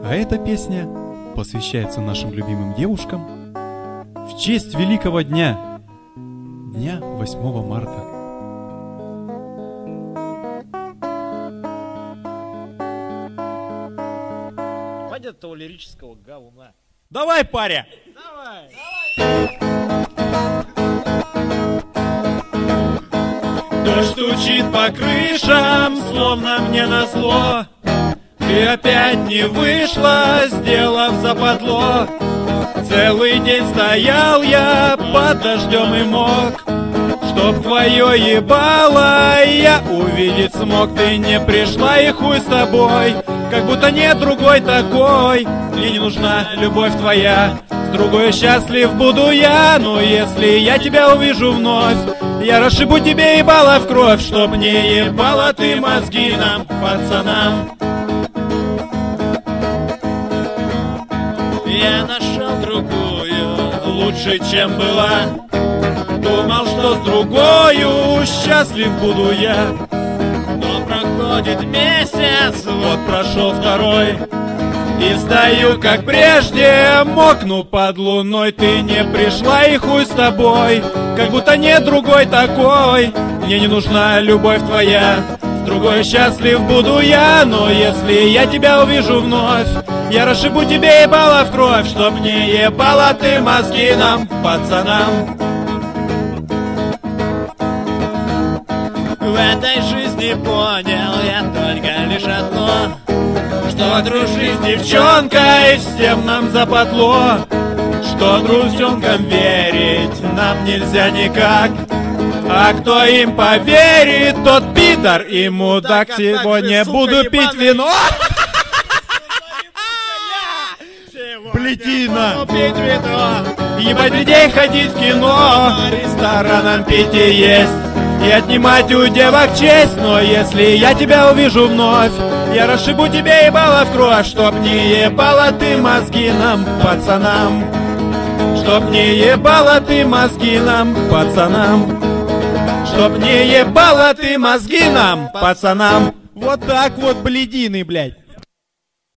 А эта песня посвящается нашим любимым девушкам в честь великого дня, дня 8 марта. Хватит этого лирического говна. Давай, паря! Давай! Дождь стучит по крышам, словно мне назло. Ты опять не вышла, сделав западло. Целый день стоял я под дождем и мог. Чтоб твое ебало я увидеть смог. Ты не пришла и хуй с тобой, как будто нет другой такой. Мне не нужна любовь твоя, с другой счастлив буду я. Но если я тебя увижу вновь, я расшибу тебе ебало в кровь. Чтоб не ебала ты мозги нам, пацанам. Я нашел другую, Лучше, чем была. Думал, что с другою счастлив буду я. но проходит месяц, Вот прошел второй, и стою, как прежде, мокну под луной. Ты не пришла и хуй с тобой, как будто нет другой такой. Мне не нужна любовь твоя, с другой счастлив буду я. Но если я тебя увижу вновь, я расшибу тебе ебало в кровь. Чтоб не ебала ты мозги нам, пацанам. в этой жизни понял я только лишь одно, Что дружить с девчонкой всем нам западло. Что друзьонкам верить нам нельзя никак. А кто им поверит, тот пидор и мудак. Сегодня буду пить вино. Плетина! пить вино. Ебать людей, ходить в кино, ресторанам пить и есть, и отнимать у девок честь. Но если я тебя увижу вновь, я расшибу тебе ебало в кровь. Чтоб не ебала ты мозги нам, пацанам. Чтоб не ебала ты мозги нам, пацанам. Чтоб не ебала ты мозги нам, пацанам. Вот так вот, блядины, блядь.